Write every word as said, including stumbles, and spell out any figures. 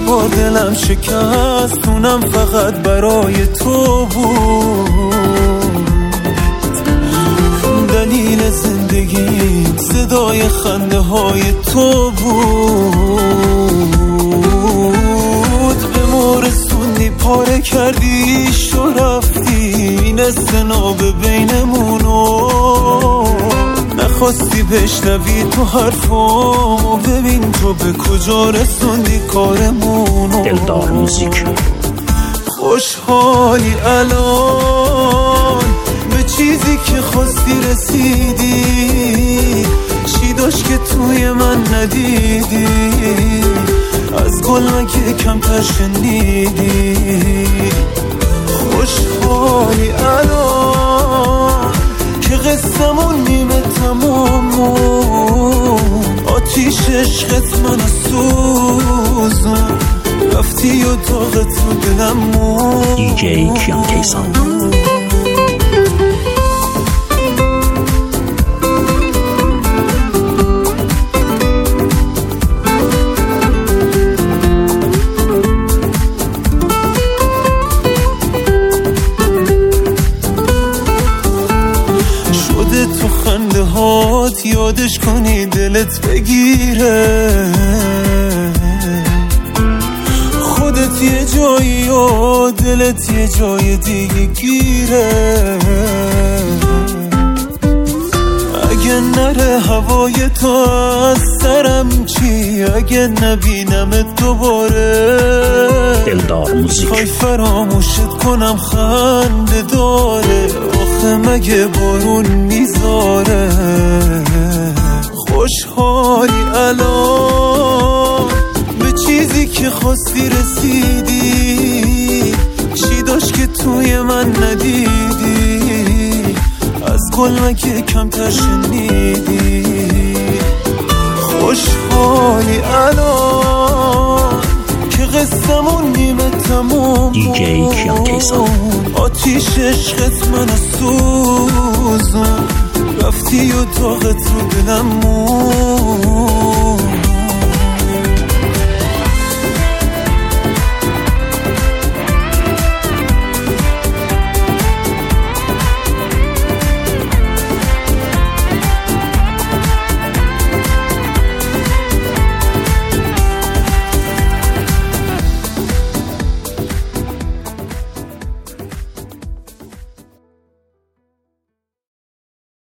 بار دلم شکست، اونم فقط برای تو بود. دلیل زندگیم صدای خنده های تو بود. به مورسوندی پاره کردی شو رفتی، این استناب بینمونو نخواستی بشنوی تو حرفامو. ببین تو به کجا رسوندی کارمونو. دلدار موزیک. خوشحالی الان به چیزی که خواستی رسیدی، چی داشت که توی من ندیدی؟ از گل مگه کمتر شنیدی؟ خوشحالی الان که قصمون نیمه تمامون، آتیش عشقت منو سوزون، رفتی و داغت رو دلمون. دی جی کیان کیسان. تو خنده هات یادش کنی دلت بگیره، خودت یه جایی و دلت یه جای دیگه گیره. اگه نره هوای تو از سرم چی؟ اگه نبینم دوباره دلدار موزیک. خواهی فراموشت کنم خنده داره، آخه مگه بارون میذاره؟ خوشحالی الان به چیزی که خواستی رسیدی، چی داشت که توی من ندیدی؟ از گل مگه کمتر شنیدی؟ خوشحالی الان که قصمون نیمه تمام، دی جی کیان کیسان. آتیش عشقت منو سوزون، رفتی و داغت رو دلمون.